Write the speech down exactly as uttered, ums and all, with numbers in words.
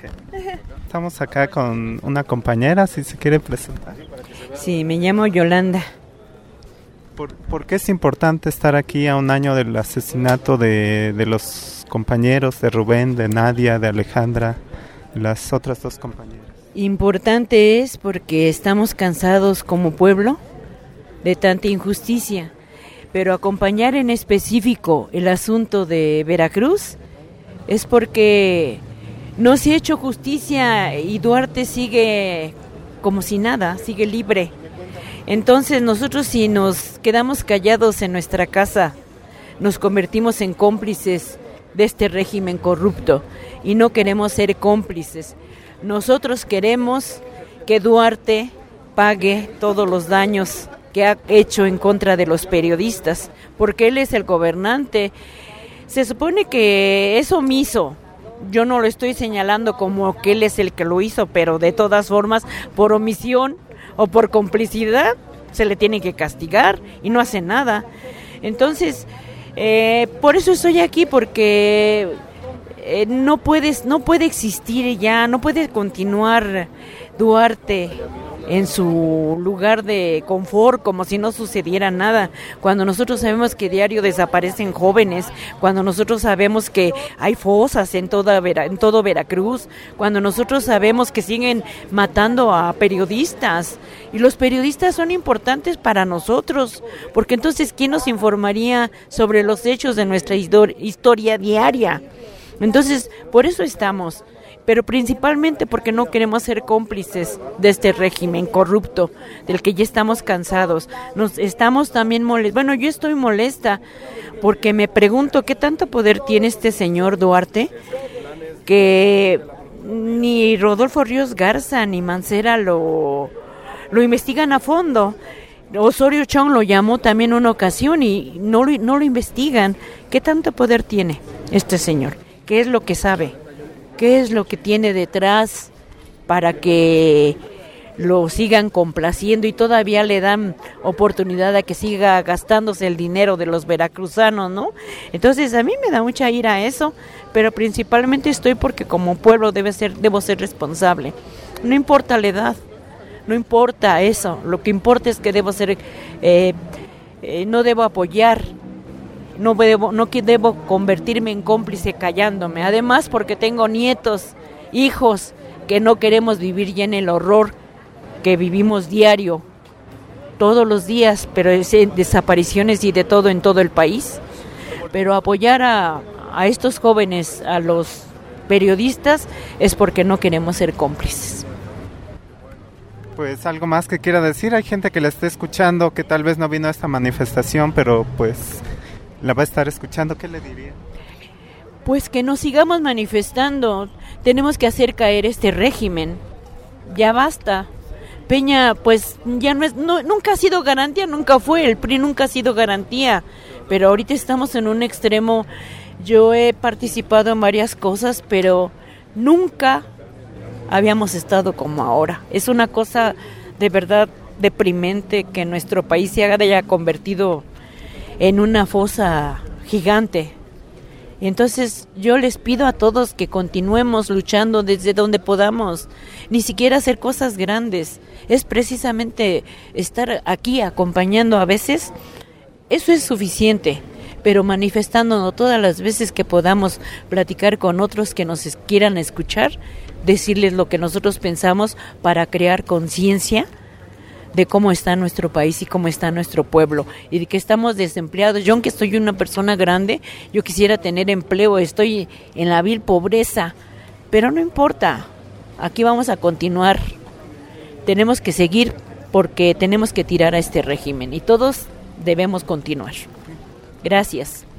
Okay. Estamos acá con una compañera, si se quiere presentar. Sí, me llamo Yolanda. ¿Por, ¿Por qué es importante estar aquí a un año del asesinato de, de los compañeros, de Rubén, de Nadia, de Alejandra, las otras dos compañeras? Importante es porque estamos cansados como pueblo de tanta injusticia, pero acompañar en específico el asunto de Veracruz es porque no se ha hecho justicia y Duarte sigue como si nada, sigue libre. Entonces nosotros, si nos quedamos callados en nuestra casa, nos convertimos en cómplices de este régimen corrupto y no queremos ser cómplices. Nosotros queremos que Duarte pague todos los daños que ha hecho en contra de los periodistas, porque él es el gobernante. Se supone que es omiso. Yo no lo estoy señalando como que él es el que lo hizo, pero de todas formas, por omisión o por complicidad, se le tiene que castigar y no hace nada. Entonces, eh, por eso estoy aquí, porque eh, no puedes, no puede existir ya, no puede continuar Duarte en su lugar de confort como si no sucediera nada, cuando nosotros sabemos que diario desaparecen jóvenes, cuando nosotros sabemos que hay fosas en toda Vera, en todo Veracruz, cuando nosotros sabemos que siguen matando a periodistas, y los periodistas son importantes para nosotros, porque entonces ¿quién nos informaría sobre los hechos de nuestra historia diaria? Entonces, por eso estamos, pero principalmente porque no queremos ser cómplices de este régimen corrupto, del que ya estamos cansados. Nos estamos también molestos, bueno, yo estoy molesta, porque me pregunto qué tanto poder tiene este señor Duarte, que ni Rodolfo Ríos Garza ni Mancera lo, lo investigan a fondo. Osorio Chong lo llamó también una ocasión y no lo, no lo investigan. ¿Qué tanto poder tiene este señor? ¿Qué es lo que sabe? ¿Qué es lo que tiene detrás para que lo sigan complaciendo y todavía le dan oportunidad a que siga gastándose el dinero de los veracruzanos, ¿no? Entonces a mí me da mucha ira eso, pero principalmente estoy porque como pueblo debe ser, debo ser responsable. No importa la edad, no importa eso, lo que importa es que debo ser, eh, eh, no debo apoyar. No debo, no debo convertirme en cómplice callándome. Además, porque tengo nietos, hijos, que no queremos vivir ya en el horror que vivimos diario, todos los días, pero es desapariciones y de todo en todo el país. Pero apoyar a, a estos jóvenes, a los periodistas, es porque no queremos ser cómplices. Pues algo más que quiera decir. Hay gente que la está escuchando, que tal vez no vino a esta manifestación, pero pues la va a estar escuchando. ¿Qué le diría? Pues que nos sigamos manifestando. Tenemos que hacer caer este régimen. Ya basta. Peña, pues ya no es, no, nunca ha sido garantía, nunca fue. El P R I nunca ha sido garantía. Pero ahorita estamos en un extremo. Yo he participado en varias cosas, pero nunca habíamos estado como ahora. Es una cosa de verdad deprimente que nuestro país se haya convertido en una fosa gigante. Entonces yo les pido a todos que continuemos luchando desde donde podamos, ni siquiera hacer cosas grandes, es precisamente estar aquí acompañando a veces, eso es suficiente, pero manifestándonos todas las veces que podamos, platicar con otros que nos quieran escuchar, decirles lo que nosotros pensamos para crear conciencia de cómo está nuestro país y cómo está nuestro pueblo, y de que estamos desempleados. Yo, aunque soy una persona grande, yo quisiera tener empleo, estoy en la vil pobreza, pero no importa, aquí vamos a continuar, tenemos que seguir porque tenemos que tirar a este régimen y todos debemos continuar. Gracias.